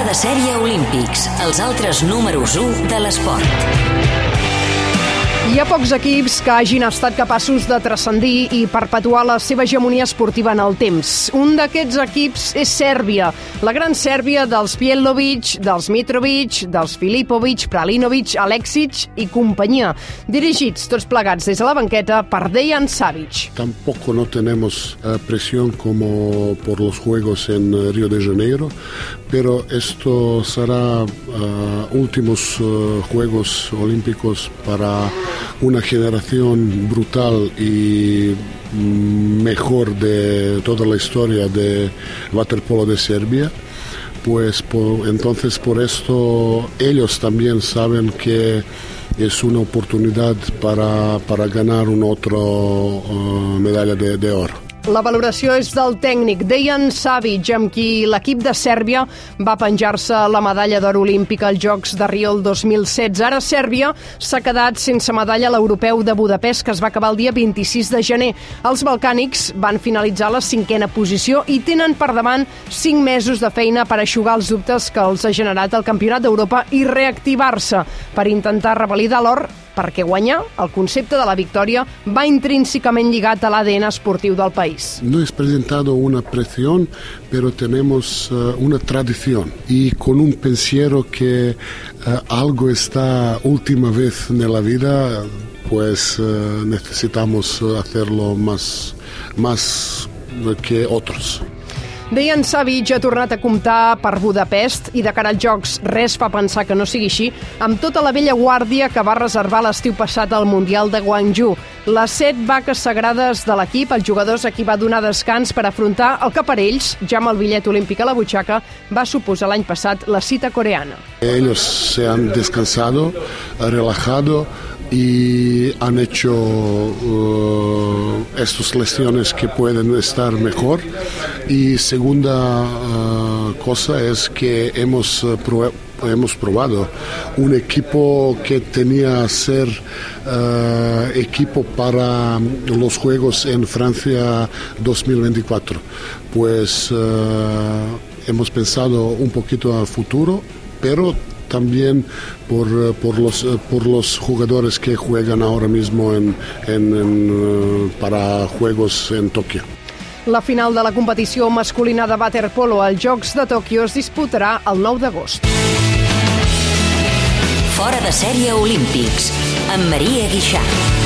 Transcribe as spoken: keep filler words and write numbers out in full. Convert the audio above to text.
de sèrie Olímpics, els altres números u de l'esport. Hi ha pocs equips que hagin estat capaços de transcendir i perpetuar la seva hegemonia esportiva en el temps. Un d'aquests equips és Sèrbia, la gran Sèrbia dels Bielovic, dels Mitrovic, dels Filipovic, Pralinovic, Aleksic i companyia, dirigits tots plegats des de la banqueta per Dejan Savic. Tampoco no tenemos uh, presión como por los Juegos en uh, Río de Janeiro, pero esto será uh, últimos uh, Juegos Olímpicos para una generación brutal y mejor de toda la historia de waterpolo de Serbia. Pues por, entonces por esto ellos también saben que es una oportunidad para, para ganar una otra uh, medalla de, de oro. La valoració és del tècnic Dejan Savic, amb qui l'equip de Sèrbia va penjar-se la medalla d'or olímpica als Jocs de Rio el dos mil setze. Ara Sèrbia s'ha quedat sense medalla a l'Europeu de Budapest, que es va acabar el dia vint-i-sis de gener. Els balcànics van finalitzar la cinquena posició i tenen per davant cinc mesos de feina per eixugar els dubtes que els ha generat el Campionat d'Europa i reactivar-se per intentar revalidar l'or, perquè guanyar, el concepte de la victòria, va intrínsecament lligat a l'A D N esportiu del país. No es presentado una presión, pero tenemos uh, una tradición y con un pensiero que uh, algo está última vez en la vida, pues uh, necesitamos hacerlo más, más que otros. Dejan Savic ha tornat a comptar per Budapest i de cara als Jocs res fa pensar que no sigui així, amb tota la vella guàrdia que va reservar l'estiu passat al Mundial de Gwangju. Les set vaques sagrades de l'equip, els jugadors a qui va donar descans per afrontar el que per ells, ja amb el bitllet olímpic a la butxaca, va suposar l'any passat la cita coreana. Ellos se han descansado, relajado y han hecho uh, estas lesiones que pueden estar mejor. Y segunda uh, cosa es que hemos, uh, pro- hemos probado un equipo que tenía que ser uh, equipo para los Juegos en Francia dos mil veinticuatro. Pues uh, hemos pensado un poquito al futuro, pero también por, por, los, por los jugadores que juegan ahora mismo en, en, en, para Juegos en Tokio. La final de la competició masculina de waterpolo als Jocs de Tòquio es disputarà el nou d'agost. Fora de sèrie Olímpics, amb Maria Guixà.